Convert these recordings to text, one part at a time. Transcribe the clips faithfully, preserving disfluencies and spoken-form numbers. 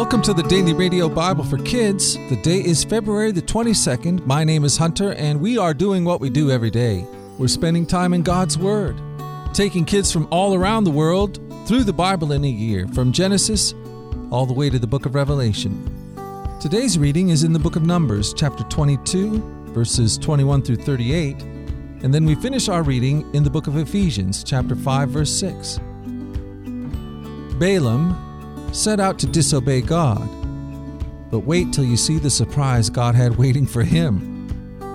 Welcome to the Daily Radio Bible for Kids. The day is February the twenty-second. My name is Hunter, and we are doing what we do every day. We're spending time in God's Word, taking kids from all around the world through the Bible in a year, from Genesis all the way to the book of Revelation. Today's reading is in the book of Numbers, chapter twenty-two, verses twenty-one through thirty-eight, and then we finish our reading in the book of Ephesians, chapter five, verse six. Balaam set out to disobey God, but wait till you see the surprise God had waiting for him.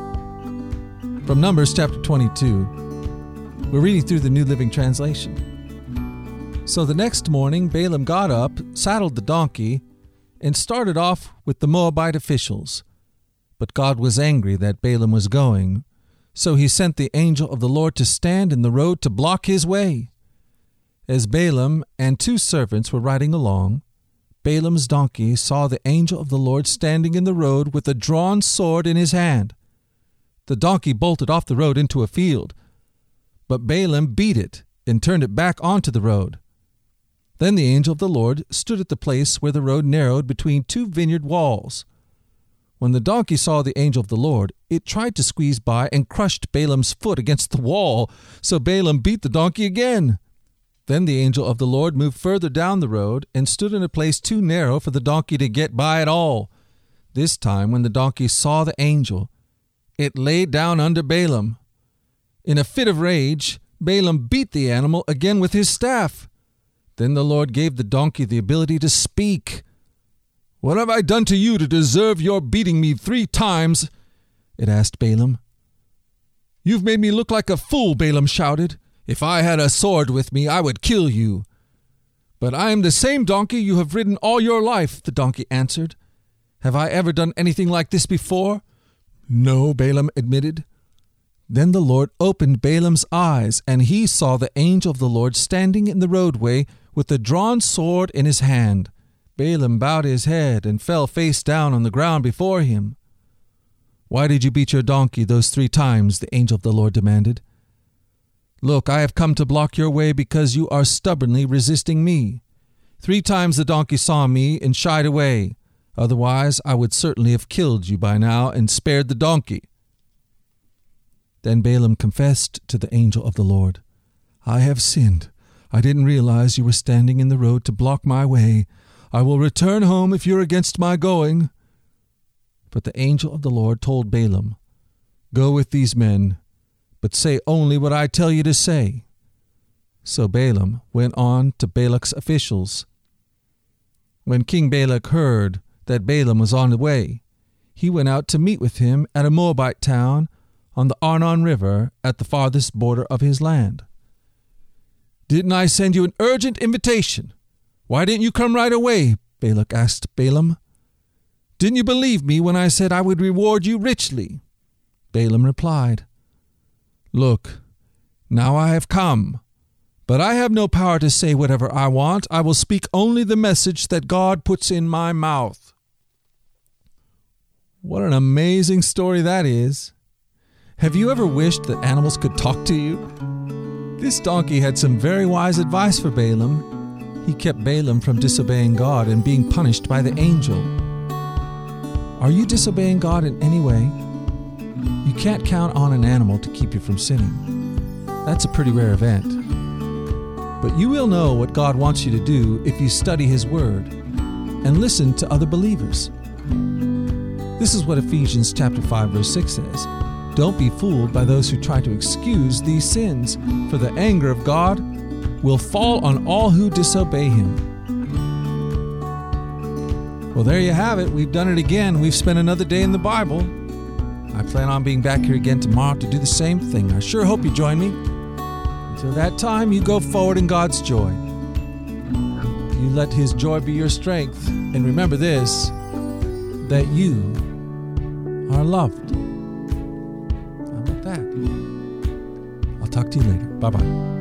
From Numbers chapter twenty-two, we're reading through the New Living Translation. So the next morning, Balaam got up, saddled the donkey, and started off with the Moabite officials. But God was angry that Balaam was going, so he sent the angel of the Lord to stand in the road to block his way. As Balaam and two servants were riding along, Balaam's donkey saw the angel of the Lord standing in the road with a drawn sword in his hand. The donkey bolted off the road into a field, but Balaam beat it and turned it back onto the road. Then the angel of the Lord stood at the place where the road narrowed between two vineyard walls. When the donkey saw the angel of the Lord, it tried to squeeze by and crushed Balaam's foot against the wall, so Balaam beat the donkey again. Then the angel of the Lord moved further down the road and stood in a place too narrow for the donkey to get by at all. This time, when the donkey saw the angel, it lay down under Balaam. In a fit of rage, Balaam beat the animal again with his staff. Then the Lord gave the donkey the ability to speak. "What have I done to you to deserve your beating me three times?" it asked Balaam. "You've made me look like a fool," Balaam shouted. "If I had a sword with me, I would kill you." "But I am the same donkey you have ridden all your life," the donkey answered. "Have I ever done anything like this before?" "No," Balaam admitted. Then the Lord opened Balaam's eyes, and he saw the angel of the Lord standing in the roadway with a drawn sword in his hand. Balaam bowed his head and fell face down on the ground before him. "Why did you beat your donkey those three times?" the angel of the Lord demanded. "Look, I have come to block your way because you are stubbornly resisting me. Three times the donkey saw me and shied away. Otherwise, I would certainly have killed you by now and spared the donkey." Then Balaam confessed to the angel of the Lord, "I have sinned. I didn't realize you were standing in the road to block my way. I will return home if you're against my going." But the angel of the Lord told Balaam, "Go with these men, but say only what I tell you to say." So Balaam went on to Balak's officials. When King Balak heard that Balaam was on the way, he went out to meet with him at a Moabite town on the Arnon River at the farthest border of his land. "Didn't I send you an urgent invitation? Why didn't you come right away?" Balak asked Balaam. "Didn't you believe me when I said I would reward you richly?" Balaam replied, "Look, now I have come, but I have no power to say whatever I want. I will speak only the message that God puts in my mouth." What an amazing story that is. Have you ever wished that animals could talk to you? This donkey had some very wise advice for Balaam. He kept Balaam from disobeying God and being punished by the angel. Are you disobeying God in any way? You can't count on an animal to keep you from sinning. That's a pretty rare event. But you will know what God wants you to do if you study His Word and listen to other believers. This is what Ephesians chapter five, verse six says. "Don't be fooled by those who try to excuse these sins, for the anger of God will fall on all who disobey Him." Well, there you have it. We've done it again. We've spent another day in the Bible. I plan on being back here again tomorrow to do the same thing. I sure hope you join me. Until that time, you go forward in God's joy. You let His joy be your strength. And remember this, that you are loved. How about that? I'll talk to you later. Bye-bye.